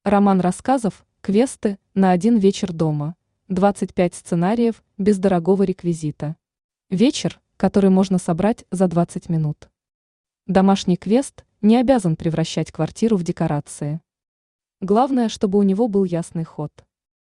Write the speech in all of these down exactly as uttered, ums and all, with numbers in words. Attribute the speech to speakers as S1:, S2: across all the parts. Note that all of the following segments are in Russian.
S1: Роман рассказов «Квесты на один вечер дома». двадцать пять сценариев без дорогого реквизита. Вечер, который можно собрать за двадцать минут. Домашний квест не обязан превращать квартиру в декорации. Главное, чтобы у него был ясный ход.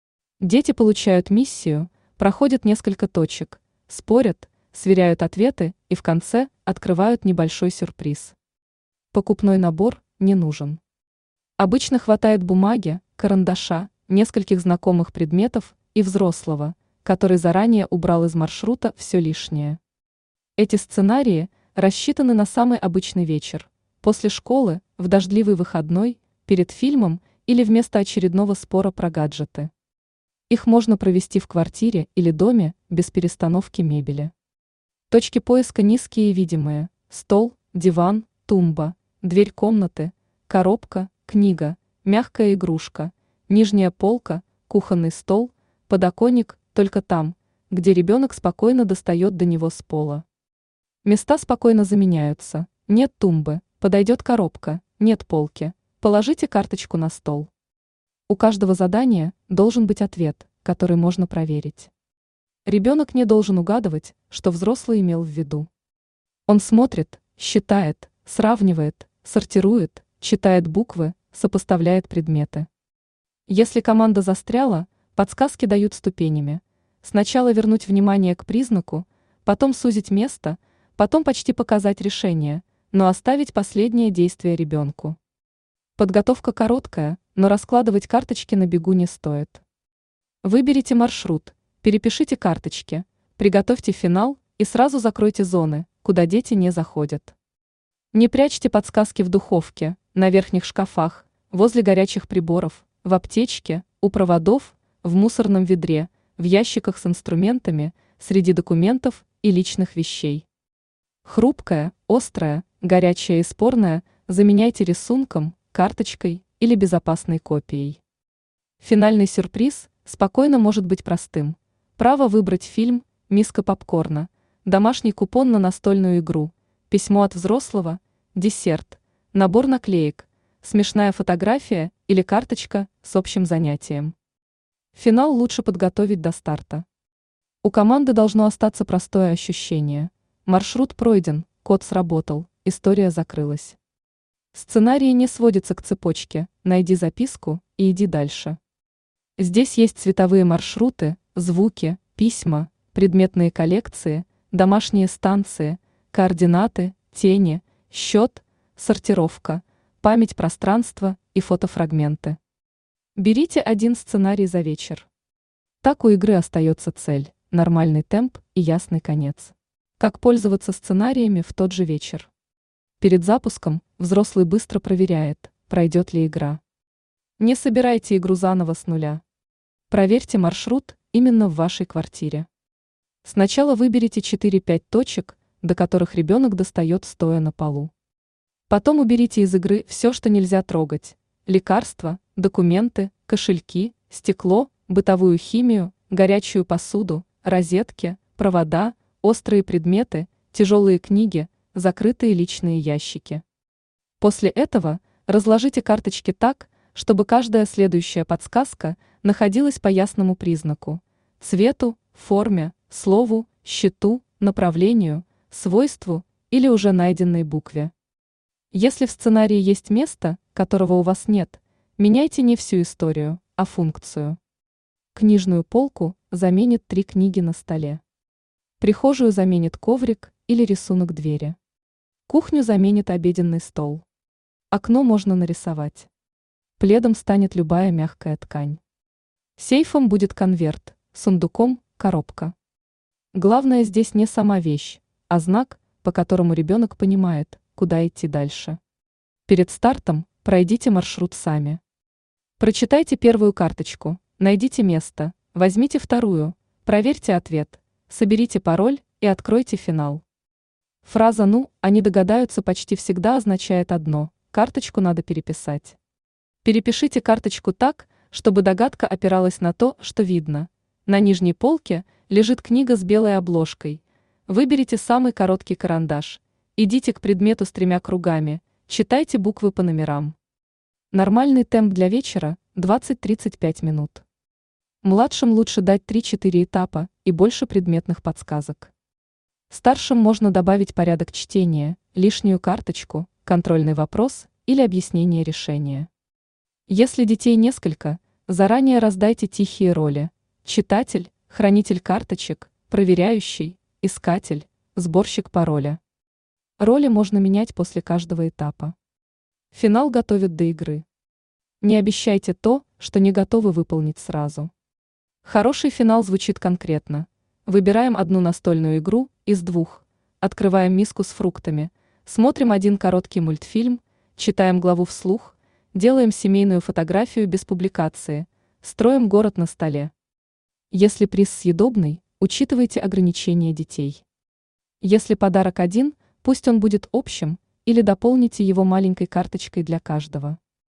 S1: Дети получают миссию, проходят несколько точек, спорят, сверяют ответы и в конце открывают небольшой сюрприз. Покупной набор не нужен. Обычно хватает бумаги, карандаша, нескольких знакомых предметов и взрослого, который заранее убрал из маршрута все лишнее. Эти сценарии рассчитаны на самый обычный вечер, после школы, в дождливый выходной, перед фильмом или вместо очередного спора про гаджеты. Их можно провести в квартире или доме без перестановки мебели. Точки поиска низкие и видимые: стол, диван, тумба, дверь комнаты, коробка, книга, мягкая игрушка, нижняя полка, кухонный стол, подоконник только там, где ребенок спокойно достает до него с пола. Места спокойно заменяются: нет тумбы, подойдет коробка, нет полки, положите карточку на стол. У каждого задания должен быть ответ, который можно проверить. Ребенок не должен угадывать, что взрослый имел в виду. Он смотрит, считает, сравнивает, сортирует, читает буквы, сопоставляет предметы. Если команда застряла, подсказки дают ступенями. Сначала вернуть внимание к признаку, потом сузить место, потом почти показать решение, но оставить последнее действие ребенку. Подготовка короткая, но раскладывать карточки на бегу не стоит. Выберите маршрут, перепишите карточки, приготовьте финал и сразу закройте зоны, куда дети не заходят. Не прячьте подсказки в духовке, на верхних шкафах, возле горячих приборов, в аптечке, у проводов, в мусорном ведре, в ящиках с инструментами, среди документов и личных вещей. Хрупкое, острое, горячее и спорное заменяйте рисунком, карточкой или безопасной копией. Финальный сюрприз спокойно может быть простым. Право выбрать фильм, миска попкорна, домашний купон на настольную игру, письмо от взрослого, десерт, набор наклеек, смешная фотография или карточка с общим занятием. Финал лучше подготовить до старта. У команды должно остаться простое ощущение: маршрут пройден, код сработал, история закрылась. Сценарий не сводится к цепочке: найди записку и иди дальше. Здесь есть цветовые маршруты, звуки, письма, предметные коллекции, домашние станции, координаты, тени, счет, сортировка, память пространства и фотофрагменты. Берите один сценарий за вечер. Так у игры остается цель, нормальный темп и ясный конец. Как пользоваться сценариями в тот же вечер? Перед запуском взрослый быстро проверяет, пройдет ли игра. Не собирайте игру заново с нуля. Проверьте маршрут именно в вашей квартире. Сначала выберите четыре-пять точек, до которых ребенок достает стоя на полу. Потом уберите из игры все, что нельзя трогать: лекарства, документы, кошельки, стекло, бытовую химию, горячую посуду, розетки, провода, острые предметы, тяжелые книги, закрытые личные ящики. После этого разложите карточки так, чтобы каждая следующая подсказка находилась по ясному признаку: цвету, форме, слову, счету, направлению, свойству или уже найденной букве. Если в сценарии есть место, которого у вас нет, меняйте не всю историю, а функцию. Книжную полку заменит три книги на столе. Прихожую заменит коврик или рисунок двери. Кухню заменит обеденный стол. Окно можно нарисовать. Пледом станет любая мягкая ткань. Сейфом будет конверт, сундуком – коробка. Главное здесь не сама вещь, а знак, по которому ребенок понимает, куда идти дальше. Перед стартом пройдите маршрут сами. Прочитайте первую карточку, найдите место, возьмите вторую, проверьте ответ, соберите пароль и откройте финал. Фраза «ну», они догадаются почти всегда означает одно: карточку надо переписать. Перепишите карточку так, чтобы догадка опиралась на то, что видно. На нижней полке лежит книга с белой обложкой. Выберите самый короткий карандаш. Идите к предмету с тремя кругами, читайте буквы по номерам. Нормальный темп для вечера двадцать-тридцать пять минут. Младшим лучше дать три-четыре этапа и больше предметных подсказок. Старшим можно добавить порядок чтения, лишнюю карточку, контрольный вопрос или объяснение решения. Если детей несколько, заранее раздайте тихие роли: читатель, хранитель карточек, проверяющий, искатель, сборщик пароля. Роли можно менять после каждого этапа. Финал готовят до игры. Не обещайте то, что не готовы выполнить сразу. Хороший финал звучит конкретно. Выбираем одну настольную игру из двух, открываем миску с фруктами, смотрим один короткий мультфильм, читаем главу вслух, делаем семейную фотографию без публикации, строим город на столе. Если приз съедобный, учитывайте ограничения детей. Если подарок один, пусть он будет общим, или дополните его маленькой карточкой для каждого.